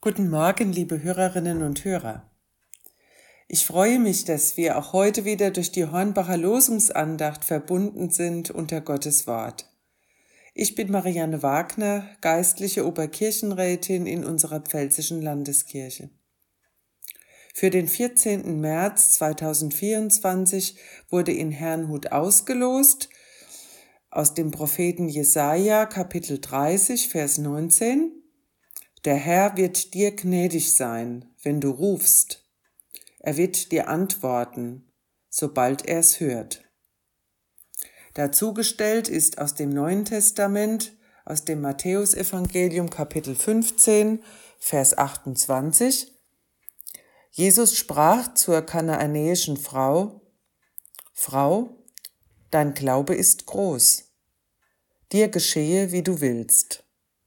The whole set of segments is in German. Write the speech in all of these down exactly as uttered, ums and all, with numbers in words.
Guten Morgen, liebe Hörerinnen und Hörer. Ich freue mich, dass wir auch heute wieder durch die Hornbacher Losungsandacht verbunden sind unter Gottes Wort. Ich bin Marianne Wagner, geistliche Oberkirchenrätin in unserer Pfälzischen Landeskirche. Für den vierzehnten März zweitausendvierundzwanzig wurde in Herrnhut ausgelost aus dem Propheten Jesaja, Kapitel dreißig, Vers neunzehn. Der Herr wird dir gnädig sein, wenn du rufst. Er wird dir antworten, sobald er es hört. Dazugestellt ist aus dem Neuen Testament, aus dem Matthäusevangelium Kapitel fünfzehn, Vers achtundzwanzig. Jesus sprach zur kanaanäischen Frau: Frau, dein Glaube ist groß. Dir geschehe, wie du willst.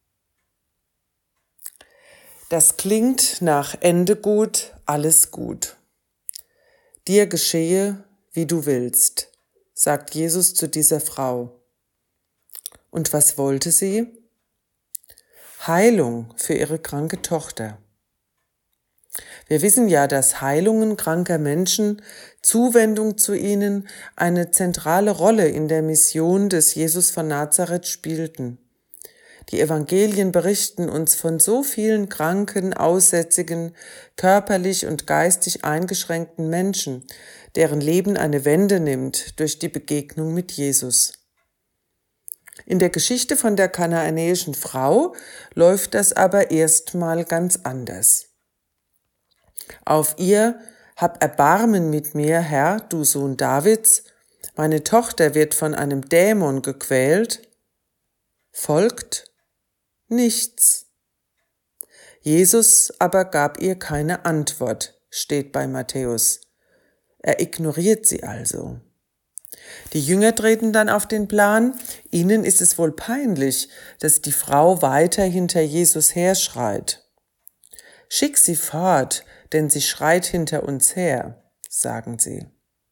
Das klingt nach Ende gut, alles gut. Dir geschehe, wie du willst, sagt Jesus zu dieser Frau. Und was wollte sie? Heilung für ihre kranke Tochter. Wir wissen ja, dass Heilungen kranker Menschen, Zuwendung zu ihnen, eine zentrale Rolle in der Mission des Jesus von Nazareth spielten. Die Evangelien berichten uns von so vielen kranken, aussätzigen, körperlich und geistig eingeschränkten Menschen, deren Leben eine Wende nimmt durch die Begegnung mit Jesus. In der Geschichte von der kanaanäischen Frau läuft das aber erstmal ganz anders. Auf ihr: Hab Erbarmen mit mir, Herr, du Sohn Davids, meine Tochter wird von einem Dämon gequält, folgt nichts. Jesus aber gab ihr keine Antwort, steht bei Matthäus. Er ignoriert sie also. Die Jünger treten dann auf den Plan. Ihnen ist es wohl peinlich, dass die Frau weiter hinter Jesus herschreit. Schick sie fort, denn sie schreit hinter uns her, sagen sie.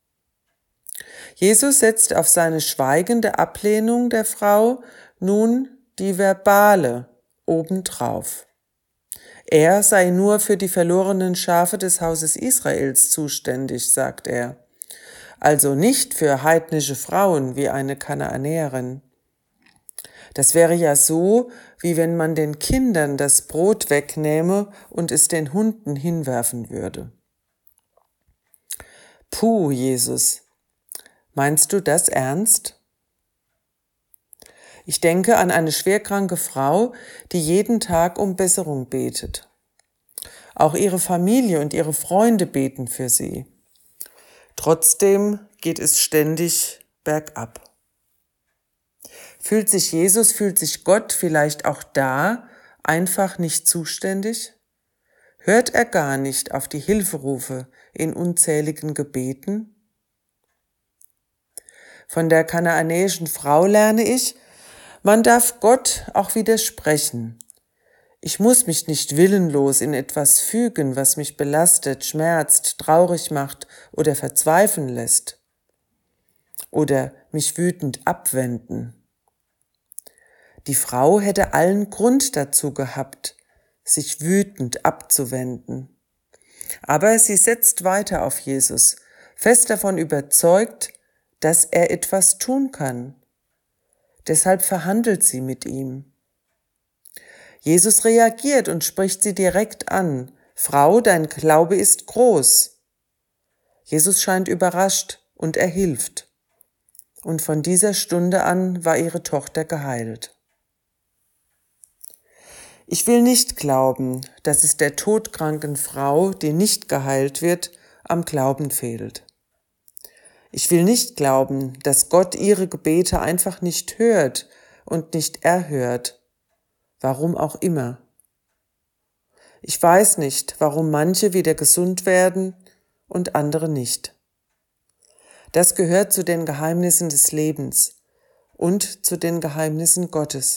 Jesus setzt auf seine schweigende Ablehnung der Frau nun die verbale obendrauf. Er sei nur für die verlorenen Schafe des Hauses Israels zuständig, sagt er. Also nicht für heidnische Frauen wie eine Kanaanäerin. Das wäre ja so, wie wenn man den Kindern das Brot wegnähme und es den Hunden hinwerfen würde. Puh, Jesus, meinst du das ernst? Ich denke an eine schwerkranke Frau, die jeden Tag um Besserung betet. Auch ihre Familie und ihre Freunde beten für sie. Trotzdem geht es ständig bergab. Fühlt sich Jesus, fühlt sich Gott vielleicht auch da einfach nicht zuständig? Hört er gar nicht auf die Hilferufe in unzähligen Gebeten? Von der kanaanäischen Frau lerne ich, man darf Gott auch widersprechen. Ich muss mich nicht willenlos in etwas fügen, was mich belastet, schmerzt, traurig macht oder verzweifeln lässt. Oder mich wütend abwenden. Die Frau hätte allen Grund dazu gehabt, sich wütend abzuwenden. Aber sie setzt weiter auf Jesus, fest davon überzeugt, dass er etwas tun kann. Deshalb verhandelt sie mit ihm. Jesus reagiert und spricht sie direkt an. Frau, dein Glaube ist groß. Jesus scheint überrascht und er hilft. Und von dieser Stunde an war ihre Tochter geheilt. Ich will nicht glauben, dass es der todkranken Frau, die nicht geheilt wird, am Glauben fehlt. Ich will nicht glauben, dass Gott ihre Gebete einfach nicht hört und nicht erhört, warum auch immer. Ich weiß nicht, warum manche wieder gesund werden und andere nicht. Das gehört zu den Geheimnissen des Lebens und zu den Geheimnissen Gottes.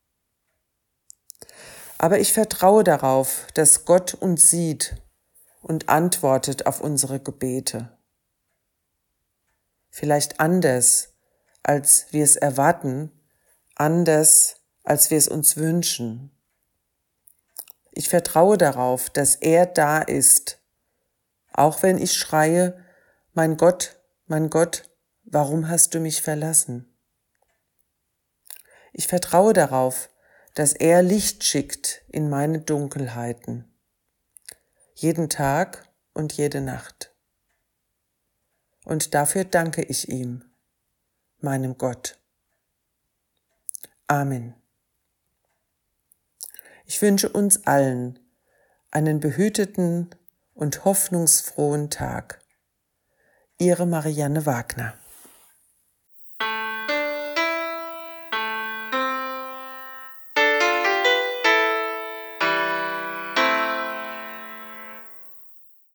Aber ich vertraue darauf, dass Gott uns sieht und antwortet auf unsere Gebete. Vielleicht anders, als wir es erwarten, anders, als wir es uns wünschen. Ich vertraue darauf, dass er da ist, auch wenn ich schreie, mein Gott, mein Gott, warum hast du mich verlassen? Ich vertraue darauf, dass er Licht schickt in meine Dunkelheiten, jeden Tag und jede Nacht. Und dafür danke ich ihm, meinem Gott. Amen. Ich wünsche uns allen einen behüteten und hoffnungsfrohen Tag. Ihre Marianne Wagner.